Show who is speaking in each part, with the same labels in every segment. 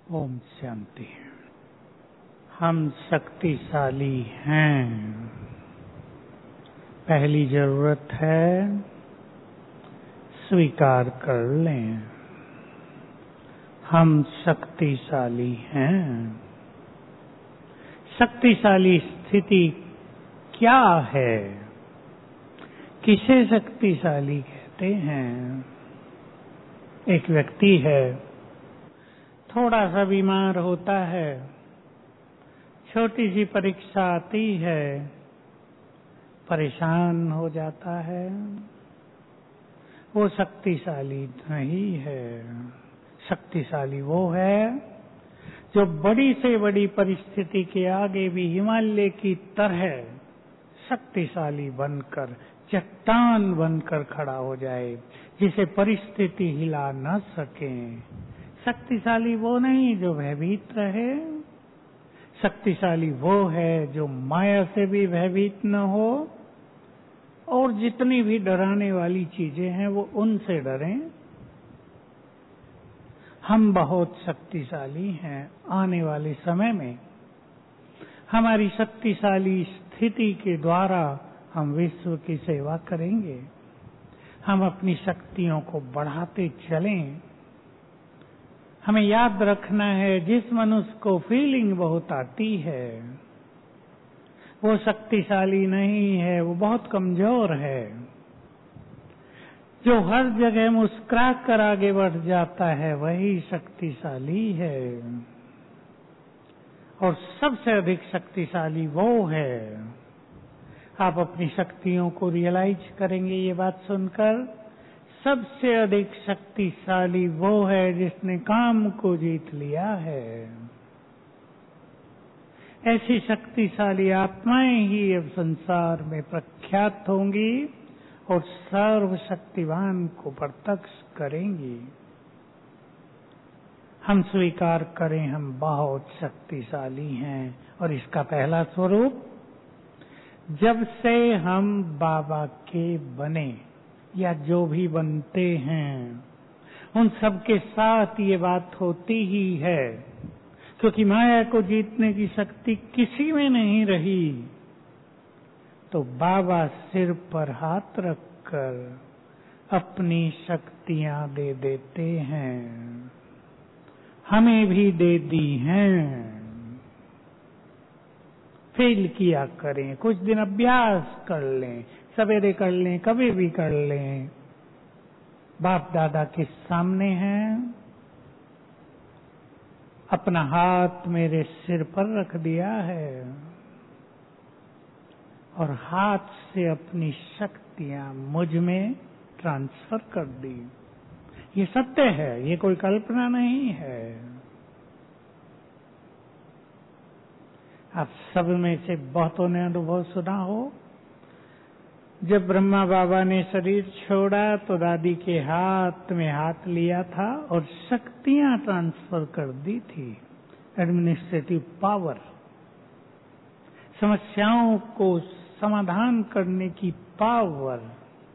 Speaker 1: ओम शांति। हम शक्तिशाली हैं। पहली जरूरत है स्वीकार कर लें, हम शक्तिशाली हैं। शक्तिशाली स्थिति क्या है? किसे शक्तिशाली कहते हैं? एक व्यक्ति है, थोड़ा सा बीमार होता है, छोटी सी परीक्षा आती है, परेशान हो जाता है। वो शक्तिशाली नहीं है। शक्तिशाली वो है जो बड़ी से बड़ी परिस्थिति के आगे भी हिमालय की तरह शक्तिशाली बनकर, चट्टान बनकर खड़ा हो जाए, जिसे परिस्थिति हिला न सके। शक्तिशाली वो नहीं जो भयभीत रहे। शक्तिशाली वो है जो माया से भी भयभीत न हो, और जितनी भी डराने वाली चीजें हैं वो उनसे डरें। हम बहुत शक्तिशाली हैं। आने वाले समय में हमारी शक्तिशाली स्थिति के द्वारा हम विश्व की सेवा करेंगे। हम अपनी शक्तियों को बढ़ाते चलें। हमें याद रखना है, जिस मनुष्य को फीलिंग बहुत आती है वो शक्तिशाली नहीं है, वो बहुत कमजोर है। जो हर जगह मुस्कुरा कर आगे बढ़ जाता है वही शक्तिशाली है। और सबसे अधिक शक्तिशाली वो है। आप अपनी शक्तियों को रियलाइज करेंगे ये बात सुनकर। सबसे अधिक शक्तिशाली वो है जिसने काम को जीत लिया है। ऐसी शक्तिशाली आत्माएं ही अब संसार में प्रख्यात होंगी और सर्वशक्तिवान को प्रत्यक्ष करेंगी। हम स्वीकार करें, हम बहुत शक्तिशाली हैं। और इसका पहला स्वरूप, जब से हम बाबा के बने या जो भी बनते हैं, उन सबके साथ ये बात होती ही है, क्योंकि माया को जीतने की शक्ति किसी में नहीं रही। तो बाबा सिर पर हाथ रखकर अपनी शक्तियां दे देते हैं। हमें भी दे दी हैं। फेल किया करें, कुछ दिन अभ्यास कर लें, सवेरे कर लें, कभी भी कर लें। बाप दादा के सामने हैं, अपना हाथ मेरे सिर पर रख दिया है और हाथ से अपनी शक्तियां मुझ में ट्रांसफर कर दी। ये सत्य है, ये कोई कल्पना नहीं है। आप सब में से बहुतों ने अनुभव सुना हो, जब ब्रह्मा बाबा ने शरीर छोड़ा तो दादी के हाथ में हाथ लिया था और शक्तियां ट्रांसफर कर दी थी। एडमिनिस्ट्रेटिव पावर, समस्याओं को समाधान करने की पावर,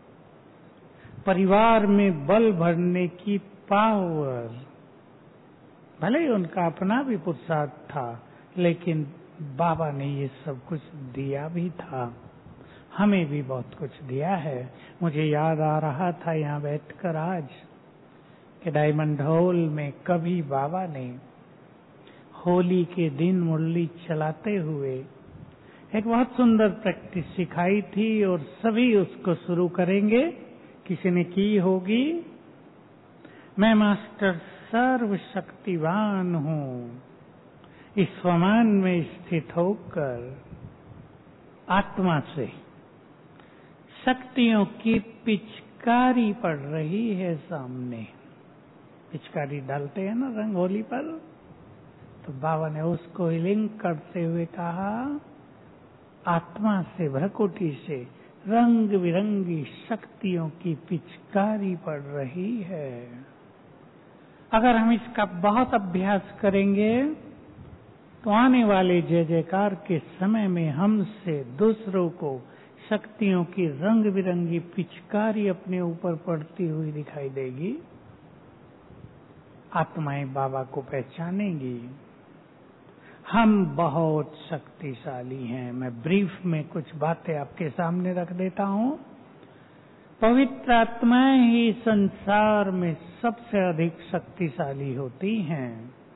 Speaker 1: परिवार में बल भरने की पावर। भले ही उनका अपना भी पुरुषार्थ था, लेकिन बाबा ने ये सब कुछ दिया भी था। हमें भी बहुत कुछ दिया है। मुझे याद आ रहा था यहाँ बैठकर आज कि डायमंड हॉल में कभी बाबा ने होली के दिन मुरली चलाते हुए एक बहुत सुंदर प्रैक्टिस सिखाई थी और सभी उसको शुरू करेंगे। किसी ने की होगी। मैं मास्टर सर्वशक्तिवान हूँ, इस स्वमान में स्थित होकर आत्मा से शक्तियों की पिचकारी पड़ रही है सामने। पिचकारी डालते हैं ना रंगोली पर, तो बाबा ने उसको लिंक करते हुए कहा, आत्मा से, भ्रकुटी से रंग बिरंगी शक्तियों की पिचकारी पड़ रही है। अगर हम इसका बहुत अभ्यास करेंगे तो आने वाले जय जयकार के समय में हमसे दूसरों को शक्तियों की रंग बिरंगी पिचकारी अपने ऊपर पड़ती हुई दिखाई देगी। आत्माएं बाबा को पहचानेंगी। हम बहुत शक्तिशाली हैं। मैं ब्रीफ में कुछ बातें आपके सामने रख देता हूं। पवित्र आत्माएं ही संसार में सबसे अधिक शक्तिशाली होती हैं।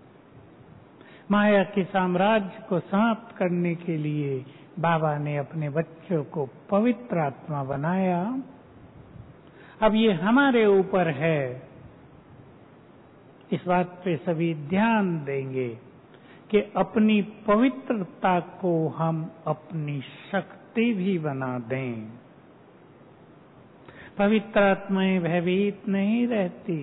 Speaker 1: माया के साम्राज्य को समाप्त करने के लिए बाबा ने अपने बच्चों को पवित्र आत्मा बनाया। अब ये हमारे ऊपर है, इस बात पे सभी ध्यान देंगे कि अपनी पवित्रता को हम अपनी शक्ति भी बना दें। पवित्र आत्माएं भयभीत नहीं रहती।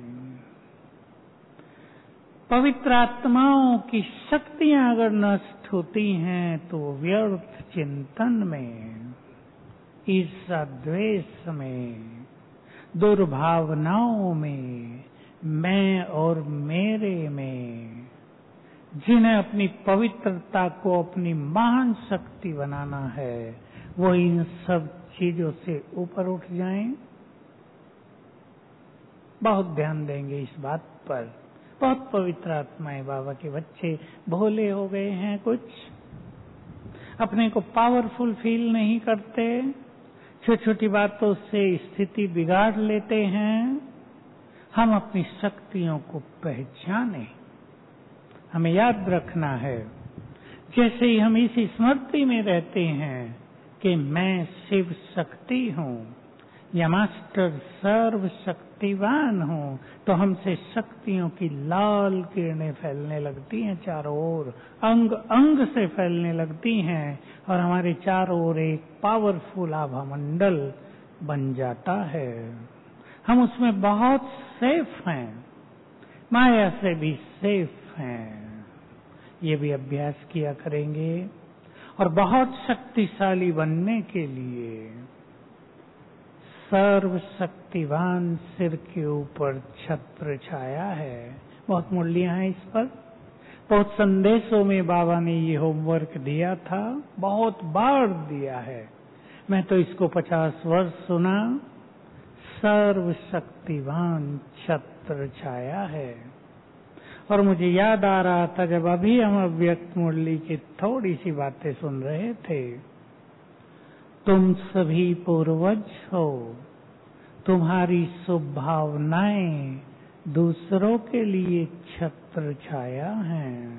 Speaker 1: पवित्र आत्माओं की शक्तियां अगर नष्ट होती हैं तो व्यर्थ चिंतन में, ईर्ष्या द्वेष में, दुर्भावनाओं में, मैं और मेरे में, जिन्हें अपनी पवित्रता को अपनी महान शक्ति बनाना है वो इन सब चीजों से ऊपर उठ जाएं। बहुत ध्यान देंगे इस बात पर। बहुत पवित्र आत्माएं बाबा के बच्चे भोले हो गए हैं, कुछ अपने को पावरफुल फील नहीं करते, छोटी छोटी बातों से स्थिति बिगाड़ लेते हैं। हम अपनी शक्तियों को पहचाने। हमें याद रखना है, जैसे ही हम इस स्मृति में रहते हैं कि मैं शिव शक्ति हूँ या मास्टर सर्व शक्तिवान हूँ, तो हमसे शक्तियों की लाल किरणें फैलने लगती हैं चारों ओर, अंग अंग से फैलने लगती हैं और हमारे चारों ओर एक पावरफुल आभा मंडल बन जाता है। हम उसमें बहुत सेफ हैं, माया से भी सेफ हैं। ये भी अभ्यास किया करेंगे। और बहुत शक्तिशाली बनने के लिए सर्व शक्तिवान सिर के ऊपर छत्र छाया है। बहुत मुरलियां हैं इस पर, बहुत संदेशों में बाबा ने ये होमवर्क दिया था, बहुत बार दिया है। मैं तो इसको 50 वर्ष सुना। सर्व शक्तिवान छत्र छाया है। और मुझे याद आ रहा था जब अभी हम अव्यक्त मुरली की थोड़ी सी बातें सुन रहे थे, तुम सभी पूर्वज हो, तुम्हारी शुभ भावनाएं दूसरों के लिए छत्र छाया हैं।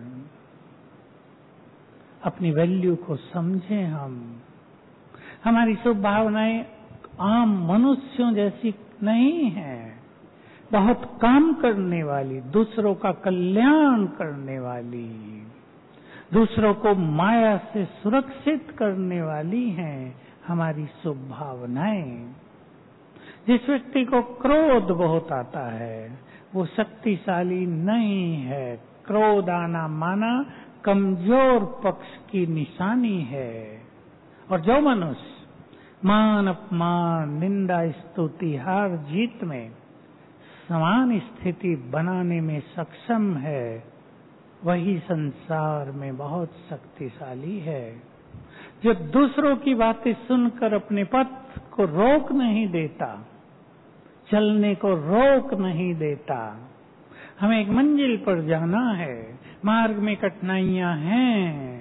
Speaker 1: अपनी वैल्यू को समझें। हमारी शुभ भावनाएं आम मनुष्यों जैसी नहीं है, बहुत काम करने वाली, दूसरों का कल्याण करने वाली, दूसरों को माया से सुरक्षित करने वाली हैं हमारी शुभ भावनाएं। जिस व्यक्ति को क्रोध बहुत आता है वो शक्तिशाली नहीं है। क्रोध आना माना कमजोर पक्ष की निशानी है। और जो मनुष्य मान अपमान, निंदा, स्तुति, हार जीत में समान स्थिति बनाने में सक्षम है, वही संसार में बहुत शक्तिशाली है। जो दूसरों की बातें सुनकर अपने पथ को रोक नहीं देता, चलने को रोक नहीं देता। हमें एक मंजिल पर जाना है, मार्ग में कठिनाइयां हैं,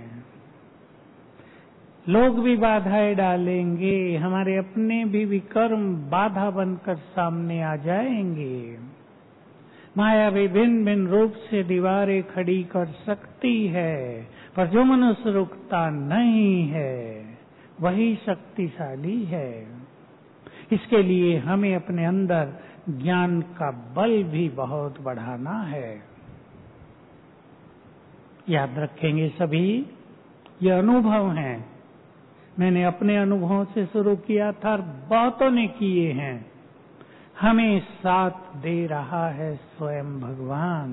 Speaker 1: लोग भी बाधाएं डालेंगे, हमारे अपने भी विकर्म बाधा बनकर सामने आ जाएंगे। माया भी भिन्न भिन्न रूप से दीवारें खड़ी कर सकती है, पर जो मनुष्य रुकता नहीं है वही शक्तिशाली है। इसके लिए हमें अपने अंदर ज्ञान का बल भी बहुत बढ़ाना है। याद रखेंगे सभी, ये अनुभव हैं। मैंने अपने अनुभव से शुरू किया था और बहुतों ने किए हैं। हमें साथ दे रहा है स्वयं भगवान।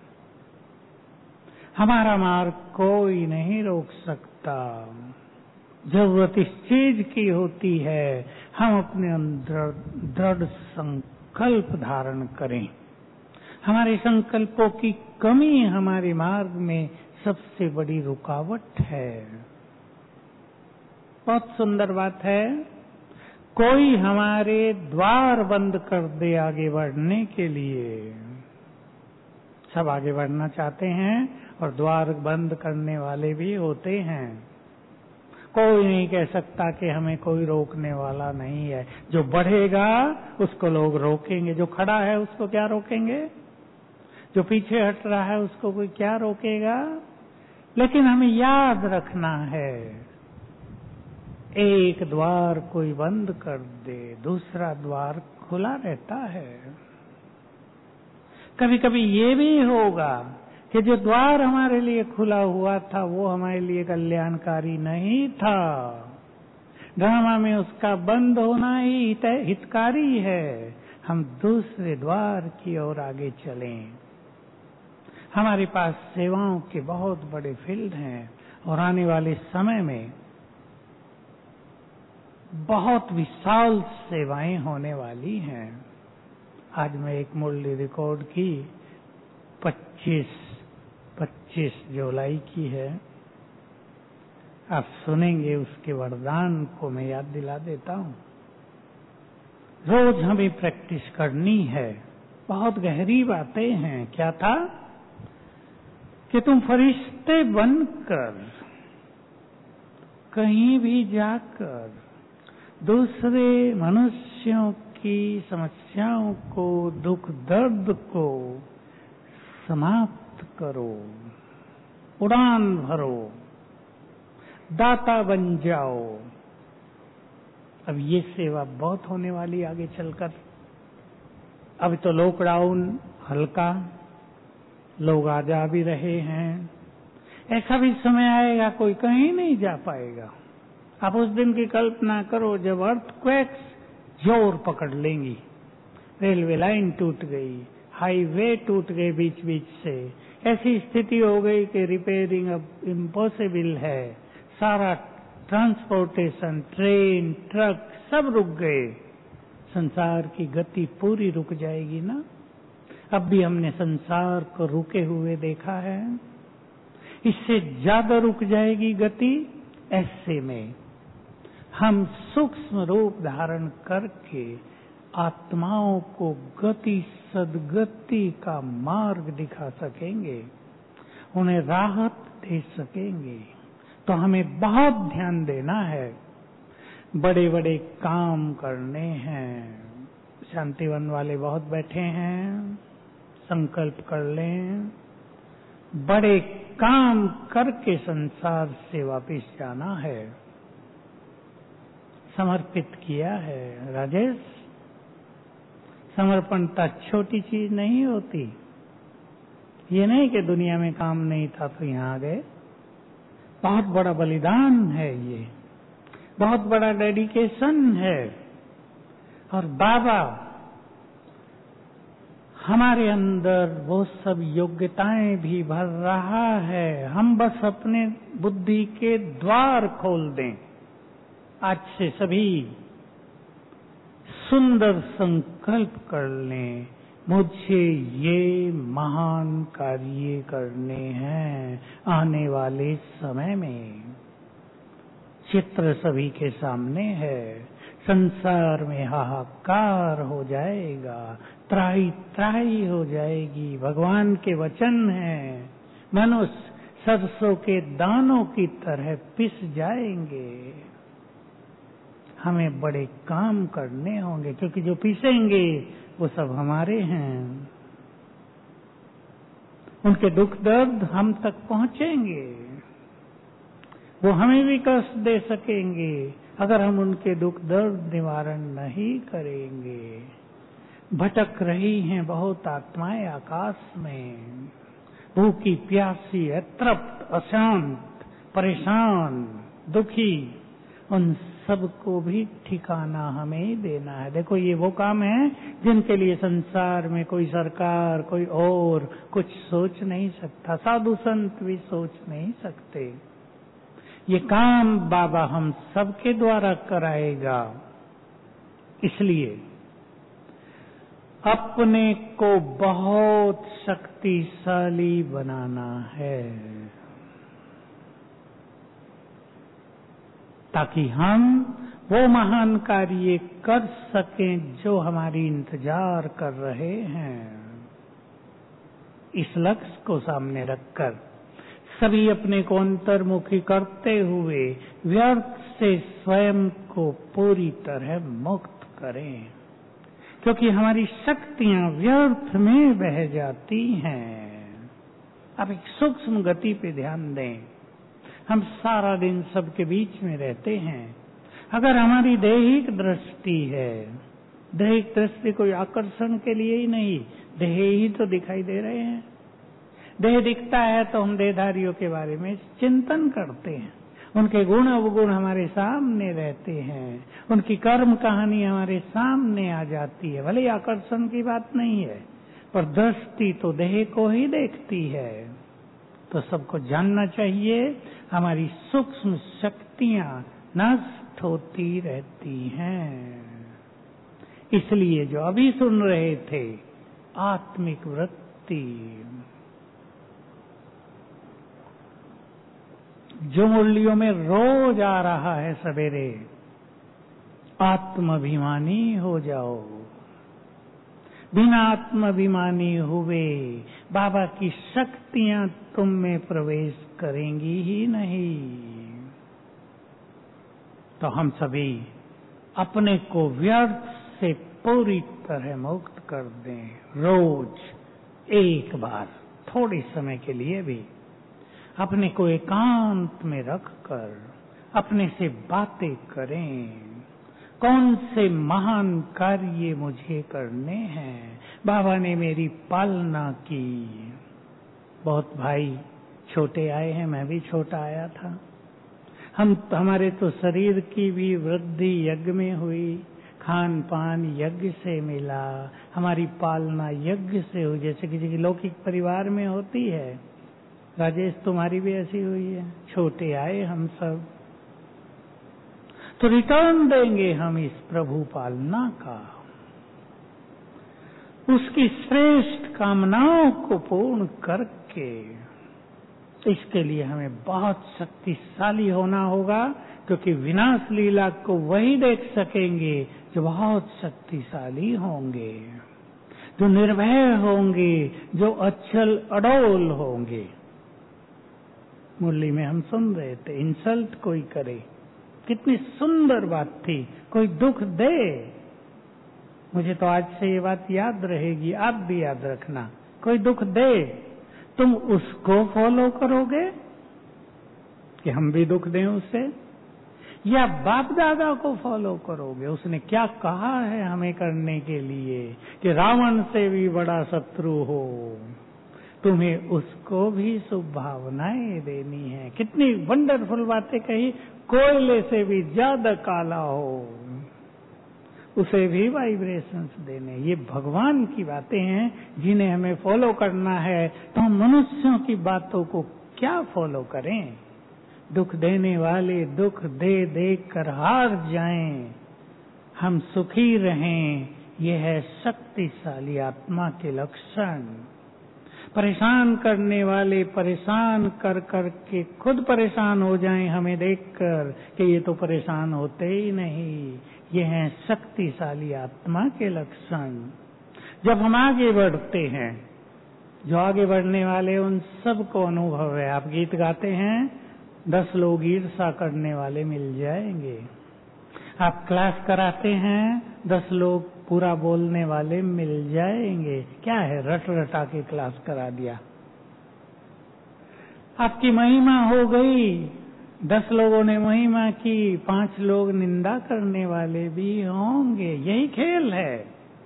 Speaker 1: हमारा मार्ग कोई नहीं रोक सकता। जरूरत इस चीज की होती है, हम अपने अंदर दृढ़ संकल्प धारण करें। हमारे संकल्पों की कमी हमारे मार्ग में सबसे बड़ी रुकावट है। बहुत सुंदर बात है, कोई हमारे द्वार बंद कर दे आगे बढ़ने के लिए। सब आगे बढ़ना चाहते हैं और द्वार बंद करने वाले भी होते हैं। कोई नहीं कह सकता कि हमें कोई रोकने वाला नहीं है। जो बढ़ेगा उसको लोग रोकेंगे, जो खड़ा है उसको क्या रोकेंगे, जो पीछे हट रहा है उसको कोई क्या रोकेगा। लेकिन हमें याद रखना है, एक द्वार कोई बंद कर दे, दूसरा द्वार खुला रहता है। कभी कभी ये भी होगा कि जो द्वार हमारे लिए खुला हुआ था वो हमारे लिए कल्याणकारी नहीं था। ड्रामा में उसका बंद होना ही हितकारी है। हम दूसरे द्वार की ओर आगे चलें। हमारे पास सेवाओं के बहुत बड़े फील्ड हैं और आने वाले समय में बहुत विशाल सेवाएं होने वाली हैं। आज मैं एक मुरली रिकॉर्ड की 25 जुलाई की है, आप सुनेंगे। उसके वरदान को मैं याद दिला देता हूँ। रोज हमें प्रैक्टिस करनी है। बहुत गहरी बातें हैं। क्या था कि तुम फरिश्ते बनकर कहीं भी जाकर दूसरे मनुष्यों की समस्याओं को, दुख दर्द को समाप्त करो, उड़ान भरो, दाता बन जाओ। अब ये सेवा बहुत होने वाली आगे चलकर। अभी तो लॉकडाउन हल्का, लोग आ जा भी रहे हैं। ऐसा भी समय आएगा कोई कहीं नहीं जा पाएगा। आप उस दिन की कल्पना करो जब अर्थक्वेक्स जोर पकड़ लेंगी, रेलवे लाइन टूट गई, हाईवे टूट गए बीच बीच से, ऐसी स्थिति हो गई कि रिपेयरिंग अब इम्पॉसिबल है। सारा ट्रांसपोर्टेशन, ट्रेन, ट्रक सब रुक गए। संसार की गति पूरी रुक जाएगी ना। अब भी हमने संसार को रुके हुए देखा है, इससे ज्यादा रुक जाएगी गति। ऐसे में हम सूक्ष्म रूप धारण करके आत्माओं को गति सदगति का मार्ग दिखा सकेंगे, उन्हें राहत दे सकेंगे। तो हमें बहुत ध्यान देना है। बड़े बड़े काम करने हैं। शांतिवन वाले बहुत बैठे हैं, संकल्प कर लें। बड़े काम करके संसार से वापिस जाना है। समर्पित किया है राजेश। समर्पणता छोटी चीज नहीं होती। ये नहीं कि दुनिया में काम नहीं था तो यहाँ आ गए। बहुत बड़ा बलिदान है ये, बहुत बड़ा डेडिकेशन है। और बाबा हमारे अंदर वो सब योग्यताएं भी भर रहा है। हम बस अपने बुद्धि के द्वार खोल दें। आज से सभी सुंदर संकल्प कर लें, मुझे ये महान कार्य करने हैं आने वाले समय में। चित्र सभी के सामने है। संसार में हाहाकार हो जाएगा, त्राही त्राही हो जाएगी। भगवान के वचन हैं, मनुष्य सरसों के दानों की तरह पिस जाएंगे। हमें बड़े काम करने होंगे, क्योंकि जो पिसेंगे वो सब हमारे हैं। उनके दुख दर्द हम तक पहुंचेंगे, वो हमें भी कष्ट दे सकेंगे अगर हम उनके दुख दर्द निवारण नहीं करेंगे। भटक रही हैं बहुत आत्माएं आकाश में, भूखी प्यासी, अतृप्त, अशांत, परेशान, दुखी। उन सबको भी ठिकाना हमें ही देना है। देखो ये वो काम है जिनके लिए संसार में कोई सरकार, कोई और कुछ सोच नहीं सकता। साधु संत भी सोच नहीं सकते। ये काम बाबा हम सबके द्वारा कराएगा। इसलिए अपने को बहुत शक्तिशाली बनाना है, ताकि हम वो महान कार्य कर सकें जो हमारी इंतजार कर रहे हैं। इस लक्ष्य को सामने रखकर सभी अपने को अंतर्मुखी करते हुए व्यर्थ से स्वयं को पूरी तरह मुक्त करें, क्योंकि हमारी शक्तियां व्यर्थ में बह जाती हैं। अब एक सूक्ष्म गति पे ध्यान दें। हम सारा दिन सबके बीच में रहते हैं। अगर हमारी दैहिक दृष्टि है, दैहिक दृष्टि कोई आकर्षण के लिए ही नहीं, देह ही तो दिखाई दे रहे हैं। देह दिखता है तो हम देहधारियों के बारे में चिंतन करते हैं, उनके गुण अवगुण हमारे सामने रहते हैं, उनकी कर्म कहानी हमारे सामने आ जाती है। भले आकर्षण की बात नहीं है, पर दृष्टि तो देह को ही देखती है। तो सबको जानना चाहिए हमारी सूक्ष्म शक्तियां नष्ट होती रहती हैं। इसलिए जो अभी सुन रहे थे, आत्मिक वृत्ति, जो मुरलियों में रोज आ रहा है सवेरे, आत्माभिमानी हो जाओ। बिना आत्माभिमानी हुए बाबा की शक्तियां तुम में प्रवेश करेंगी ही नहीं। तो हम सभी अपने को व्यर्थ से पूरी तरह मुक्त कर दें। रोज एक बार थोड़े समय के लिए भी अपने को एकांत में रखकर अपने से बातें करें। कौन से महान कार्य मुझे करने हैं? बाबा ने मेरी पालना की। बहुत भाई छोटे आए हैं, मैं भी छोटा आया था। हमारे तो शरीर की भी वृद्धि यज्ञ में हुई, खान पान यज्ञ से मिला, हमारी पालना यज्ञ से हुई, जैसे किसी की लौकिक परिवार में होती है। राजेश तुम्हारी भी ऐसी हुई है। छोटे आए हम सब, तो रिटर्न देंगे हम इस प्रभु पालना का। उसकी श्रेष्ठ कामनाओं को पूर्ण करके, इसके लिए हमें बहुत शक्तिशाली होना होगा, क्योंकि विनाश लीला को वही देख सकेंगे जो बहुत शक्तिशाली होंगे, जो निर्भय होंगे, जो अचल अडोल होंगे। मुरली में हम सुन रहे थे, इंसल्ट कोई करे, कितनी सुंदर बात थी। कोई दुख दे, मुझे तो आज से ये बात याद रहेगी, आप भी याद रखना। कोई दुख दे, तुम उसको फॉलो करोगे कि हम भी दुख दें उसे, या बाप दादा को फॉलो करोगे? उसने क्या कहा है हमें करने के लिए कि रावण से भी बड़ा शत्रु हो, तुम्हें उसको भी शुभ भावनाएं देनी है। कितनी वंडरफुल बातें कही। कोयले से भी ज्यादा काला हो, उसे भी वाइब्रेशंस देने। ये भगवान की बातें हैं जिन्हें हमें फॉलो करना है। तो हम मनुष्यों की बातों को क्या फॉलो करें? दुख देने वाले दुख दे दे कर हार जाएं, हम सुखी रहें, ये है शक्तिशाली आत्मा के लक्षण। परेशान करने वाले परेशान कर कर के खुद परेशान हो जाएं हमें देखकर कि ये तो परेशान होते ही नहीं। ये हैं शक्तिशाली आत्मा के लक्षण। जब हम आगे बढ़ते हैं, जो आगे बढ़ने वाले उन सबको अनुभव है। आप गीत गाते हैं, 10 लोग ईर्षा करने वाले मिल जाएंगे। आप क्लास कराते हैं, 10 लोग पूरा बोलने वाले मिल जाएंगे। क्या है, रट रटा के क्लास करा दिया। आपकी महिमा हो गई, 10 लोगों ने महिमा की, 5 लोग निंदा करने वाले भी होंगे। यही खेल है।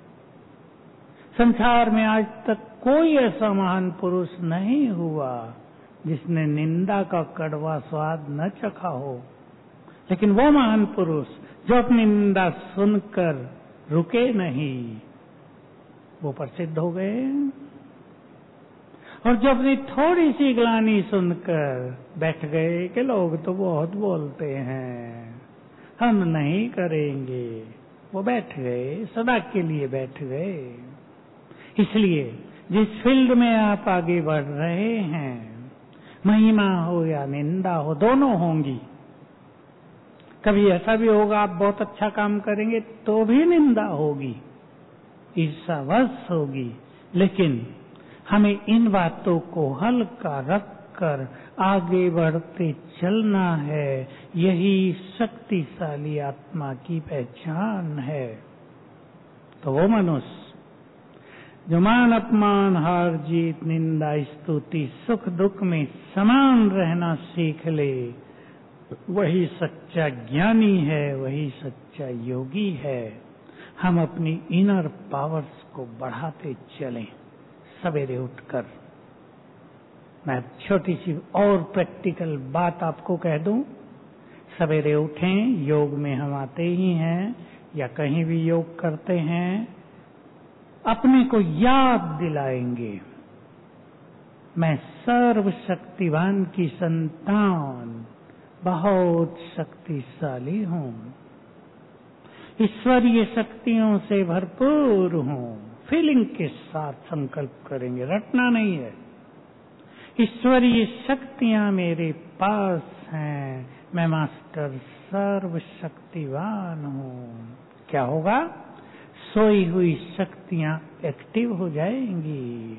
Speaker 1: संसार में आज तक कोई ऐसा महान पुरुष नहीं हुआ जिसने निंदा का कड़वा स्वाद न चखा हो, लेकिन वो महान पुरुष जो अपनी निंदा सुनकर रुके नहीं, वो प्रसिद्ध हो गए। और जो अपनी थोड़ी सी ग्लानि सुनकर बैठ गए कि लोग तो बहुत बोलते हैं, हम नहीं करेंगे, वो बैठ गए, सदा के लिए बैठ गए। इसलिए जिस फील्ड में आप आगे बढ़ रहे हैं, महिमा हो या निंदा हो, दोनों होंगी। कभी ऐसा भी होगा आप बहुत अच्छा काम करेंगे तो भी निंदा होगी, ईर्ष्ावश होगी, लेकिन हमें इन बातों को हल्का रखकर आगे बढ़ते चलना है। यही शक्तिशाली आत्मा की पहचान है। तो वो मनुष्य जो मान अपमान, हार जीत, निंदा, स्तुति, सुख दुख में समान रहना सीख ले, वही सच्चा ज्ञानी है, वही सच्चा योगी है। हम अपनी इनर पावर्स को बढ़ाते चलें सवेरे उठकर। मैं छोटी सी और प्रैक्टिकल बात आपको कह दूं। सवेरे उठें, योग में हम आते ही हैं या कहीं भी योग करते हैं, अपने को याद दिलाएंगे, मैं सर्वशक्तिवान की संतान, बहुत शक्तिशाली हूँ, ईश्वरीय शक्तियों से भरपूर हूँ। फीलिंग के साथ संकल्प करेंगे, रटना नहीं है। ईश्वरीय शक्तियां मेरे पास हैं, मैं मास्टर सर्वशक्तिवान हूँ। क्या होगा? सोई हुई शक्तियां एक्टिव हो जाएंगी।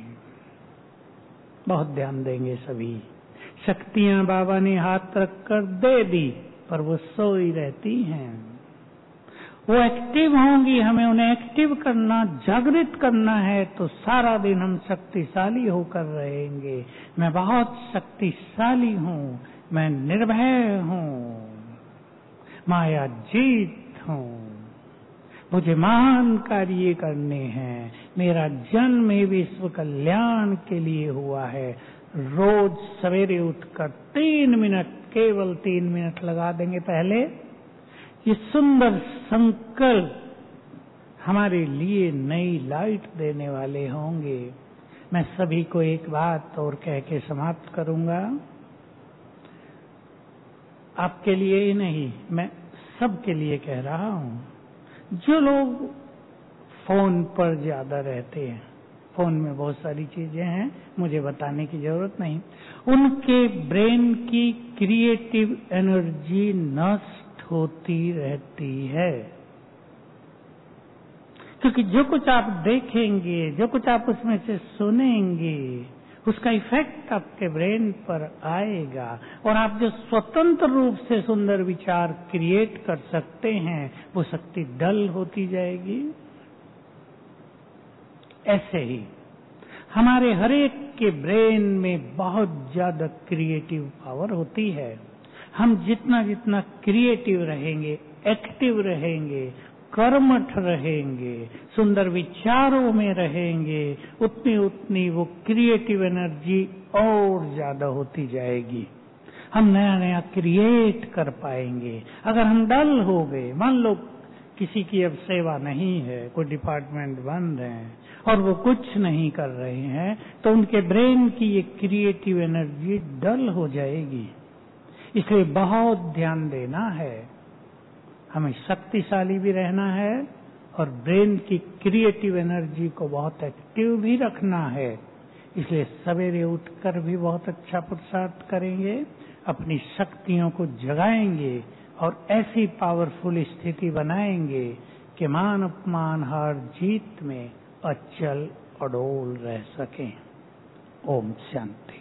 Speaker 1: बहुत ध्यान देंगे सभी। शक्तियां बाबा ने हाथ रखकर दे दी, पर वो सोई रहती हैं। वो एक्टिव होंगी, हमें उन्हें एक्टिव करना, जागृत करना है। तो सारा दिन हम शक्तिशाली होकर रहेंगे। मैं बहुत शक्तिशाली हूँ, मैं निर्भय हूँ, माया जीत हूँ, मुझे महान कार्य करने हैं। मेरा जन्म ही विश्व कल्याण के लिए हुआ है। रोज सवेरे उठकर 3 मिनट, केवल 3 मिनट लगा देंगे पहले। ये सुंदर संकल्प हमारे लिए नई लाइट देने वाले होंगे। मैं सभी को एक बात और कह के समाप्त करूंगा। आपके लिए ही नहीं, मैं सबके लिए कह रहा हूँ। जो लोग फोन पर ज्यादा रहते हैं, फोन में बहुत सारी चीजें हैं, मुझे बताने की जरूरत नहीं, उनके ब्रेन की क्रिएटिव एनर्जी नष्ट होती रहती है। क्योंकि जो कुछ आप देखेंगे, जो कुछ आप उसमें से सुनेंगे, उसका इफेक्ट आपके ब्रेन पर आएगा। और आप जो स्वतंत्र रूप से सुंदर विचार क्रिएट कर सकते हैं, वो शक्ति डल होती जाएगी। ऐसे ही हमारे हरेक के ब्रेन में बहुत ज्यादा क्रिएटिव पावर होती है। हम जितना जितना क्रिएटिव रहेंगे, एक्टिव रहेंगे, कर्मठ रहेंगे, सुंदर विचारों में रहेंगे, उतनी उतनी वो क्रिएटिव एनर्जी और ज्यादा होती जाएगी। हम नया नया क्रिएट कर पाएंगे। अगर हम डल हो गए, मान लो किसी की अब सेवा नहीं है, कोई डिपार्टमेंट बंद है और वो कुछ नहीं कर रहे हैं, तो उनके ब्रेन की ये क्रिएटिव एनर्जी डल हो जाएगी। इसलिए बहुत ध्यान देना है। हमें शक्तिशाली भी रहना है और ब्रेन की क्रिएटिव एनर्जी को बहुत एक्टिव भी रखना है। इसलिए सवेरे उठकर भी बहुत अच्छा पुरुषार्थ करेंगे, अपनी शक्तियों को जगाएंगे और ऐसी पावरफुल स्थिति बनाएंगे कि मान अपमान हार जीत में अचल अडोल रह सकें। ओम शांति।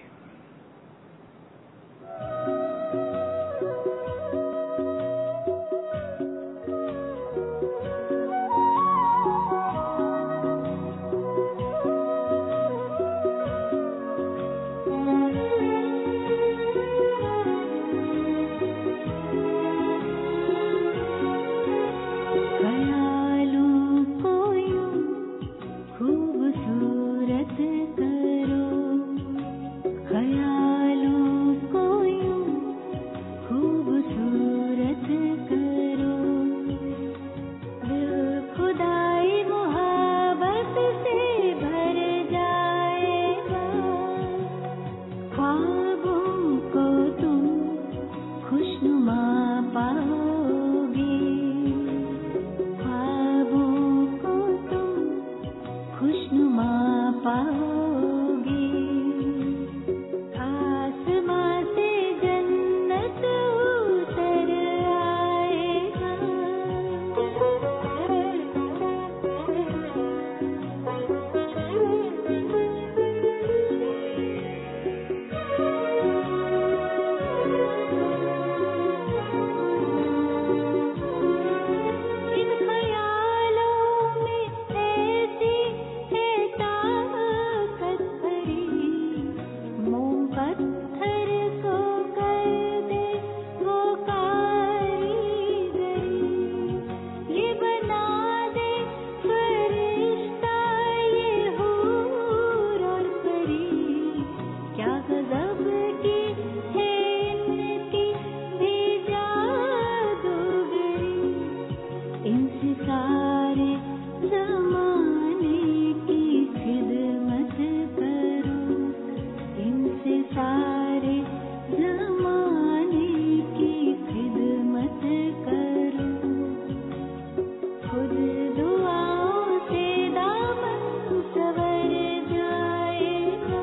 Speaker 2: सारे ज़माने की खिदमत करो, खुद दुआओं से दामन संवर जाएगा,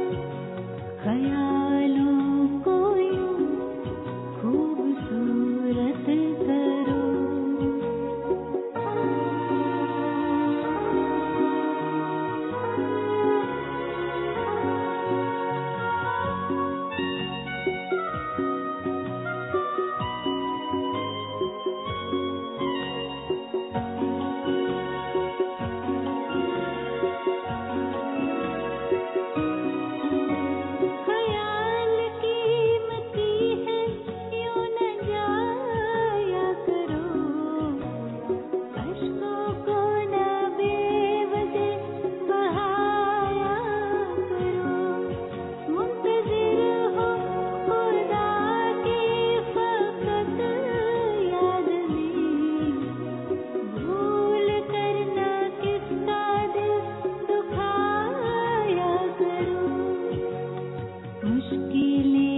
Speaker 2: ख्यालों को यूं खूबसूरत करो। ख्याल कीमती है, यूं न जाया करो, अश्कों को न बेवजह बहाया करो, मुंतज़िर हो खुदा की फ़क़त याद में, भूल कर न किसका दिल दुखाया करो, मुश्किलें